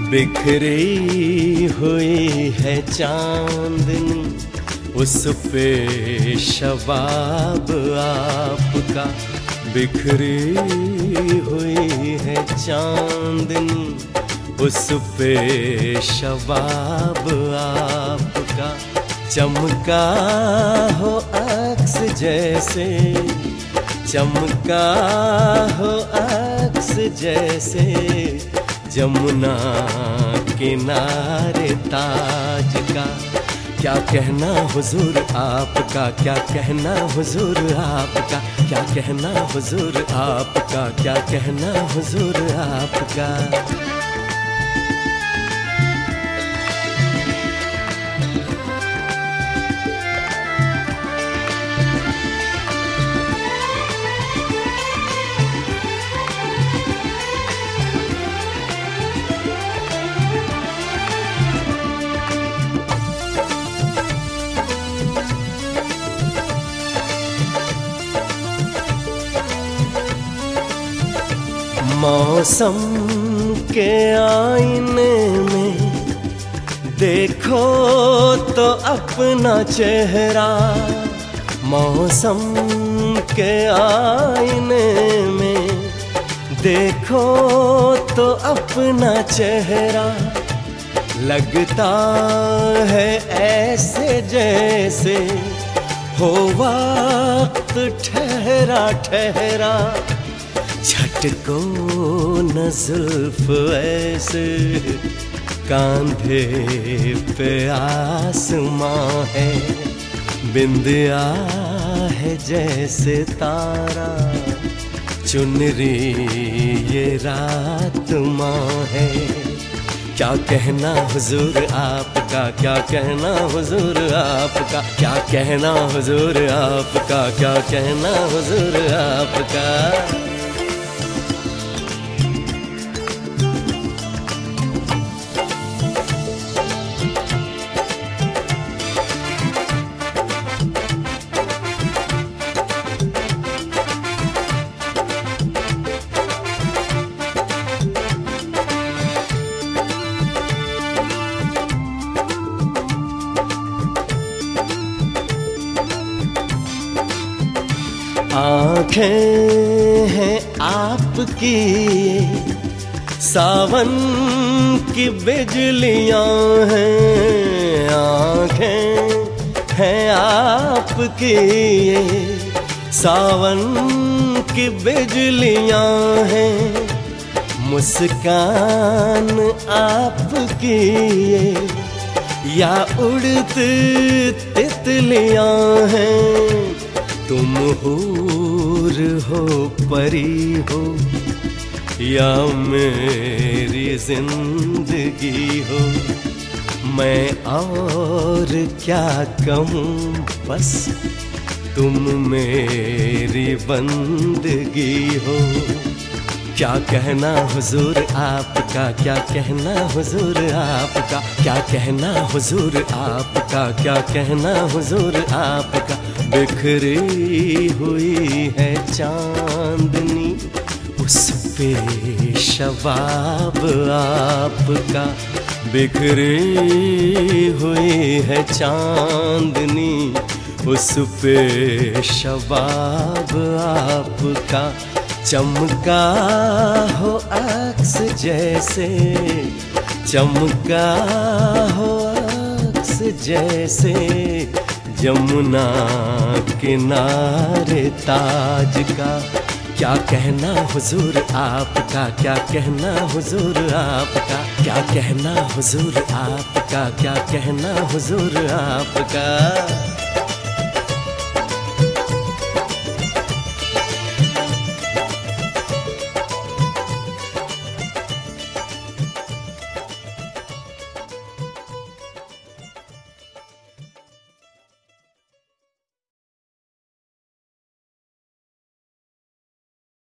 बिखरी हुई है चांदनी, उस पे शबाब आपका। बिखरी हुई है चांदनी, उस पे शबाब आपका। चमका हो अक्स जैसे, चमका हो अक्स जैसे, जमुना किनारे ताज का। क्या कहना हुजूर आपका, क्या कहना हुजूर आपका, क्या कहना हुजूर आपका, क्या कहना हुजूर आपका। मौसम के आईने में देखो तो अपना चेहरा। मौसम के आईने में देखो तो अपना चेहरा। लगता है ऐसे जैसे हो वक्त ठहरा ठहरा। झटको न जुल्फ ऐसे, कांधे पे आसमां है। बिंदिया है जैसे तारा, चुनरी ये रात माँ है। क्या कहना हुजूर आपका, क्या कहना हुजूर आपका, क्या कहना हुजूर आपका, क्या कहना हुजूर आपका। आँखें हैं आपकी सावन की बिजलियाँ हैं। आँखें हैं आपकी सावन की बिजलियाँ हैं। मुस्कान आपकी या उड़ती तितलियाँ हैं। तुम हूर हो परी हो या मेरी जिंदगी हो। मैं और क्या कहूँ, बस तुम मेरी बंदगी हो। क्या कहना हुजूर आपका, क्या कहना हुजूर आपका, क्या कहना हुजूर आपका, क्या कहना हुजूर आपका। बिखरी हुई है चांदनी, उस पे शबाब आपका। बिखरी हुई है चांदनी, उस पे शबाब आपका। चमका हो अक्स जैसे, चमका हो अक्स जैसे, जमुना किनारे ताज का। क्या कहना हुजूर आपका, क्या कहना हुजूर आपका, क्या कहना हुजूर आपका, क्या कहना हुजूर आपका।